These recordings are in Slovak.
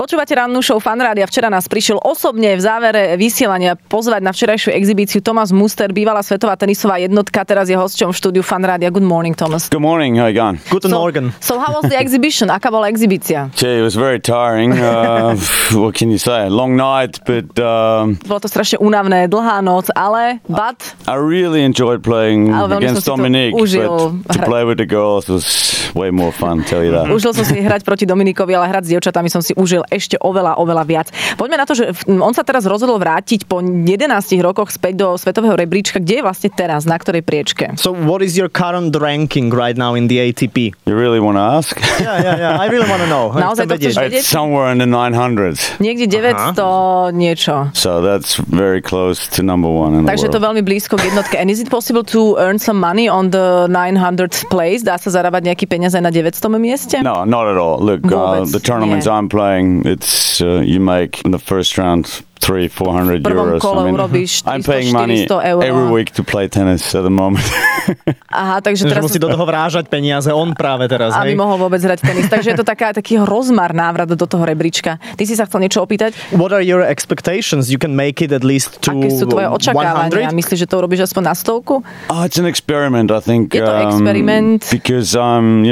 Počúvate rannú show Fan Rádia. Včera nás prišiel osobne v závere vysielania pozvať na včerajšiu exhibíciu Thomas Muster, bývalá svetová tenisová jednotka, teraz je hosťom v štúdiu Fan Rádia. Good morning, Thomas. Good morning, how you going? Guten Morgen. So how was the exhibition? Aká bola exhibícia? Gee, it was very tiring. What can you say? Long night, but Bolo to strašne únavné, dlhá noc, ale I really enjoyed playing against Dominique, but to play with the girls was way more fun, tell you that. Užil som si hrať proti Dominikovi, ale hrať s dievčatami som si užil ešte oveľa viac. Poďme na to, že on sa teraz rozhodol vrátiť po 11 rokoch späť do svetového rebríčka. Kde je vlastne teraz? Na ktorej priečke? So what is your current ranking right now in the ATP? You really want to ask? Yeah. I really want to know. Naozaj to chceš vedieť? It's somewhere in the 900s. Niekde 900 niečo. So that's very close to number one in the Takže world. to veľmi blízko k jednotke. And is it possible to earn some money on the 900th place? Dá sa zarábať nejaký peniaze na 900. mieste? No, not at all. Look, the tournaments I'm playing, it's you make in the first round 300-400 euros. I'm paying money every week to play tennis at the moment. Aha, takže teraz musí do toho vrážať peniaze on práve teraz, aby mohol vôbec hrať tenis. Takže je to taký rozmar návrat do toho rebríčka. Ty si sa chcel niečo opýtať? What are your expectations? You can make it at least to 100? Aké sú tvoje očakávania? Myslíš, že to urobíš aspoň na 100? It's an experiment, I think. Je to experiment. Because I'm,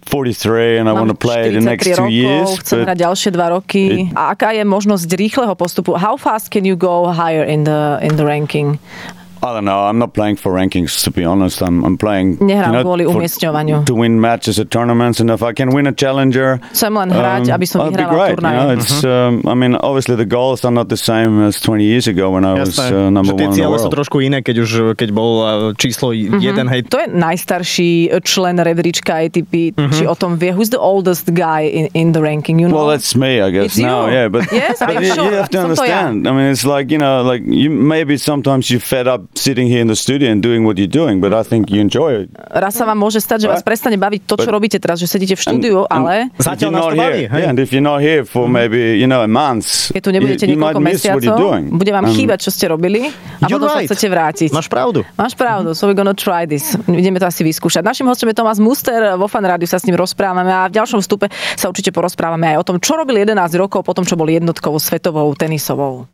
43 and I want to play the next 2 years. Chcem hrať ďalšie 2 roky. A aká je možnosť rýchleho postupu? How fast can you go higher in the ranking? I don't know. I'm not playing for rankings, to be honest. I'm playing kvôli umiestňovaniu. To win matches at tournaments, and if I can win a challenger, chcem len hrať, aby som vyhrával turnaje. It's, I mean, obviously the goals are not the same as 20 years ago when I was number one in the world. Tie ciele sú trošku iné, keď bol číslo 1, hej. To je najstarší člen rebríčka ATP. Či o tom vie? Who's the oldest guy in the ranking? You know? Well, that's me, I guess. It's now, you. yeah, but yes, but you have to understand. I mean, it's like you maybe sometimes you're fed up sitting here in the studio and doing what you're doing, but I think you enjoy it. Raz sa vám môže stať, že vás prestane baviť to, čo robíte teraz, že sedíte v štúdiu, ale zatiaľ nás to baví. And if you're not here for maybe, a month, keď tu nebudete niekoľko mesiacov, bude vám chýbať, čo ste robili a potom sa chcete vrátiť. Máš pravdu. So we're gonna try this. Ideme to asi vyskúšať. Našim hostom je Thomas Muster, vo Fan Rádiu sa s ním rozprávame a v ďalšom vstupe sa určite porozprávame aj o tom, čo robil 11 rokov potom, čo bol jednotkou svetovou tenisovou.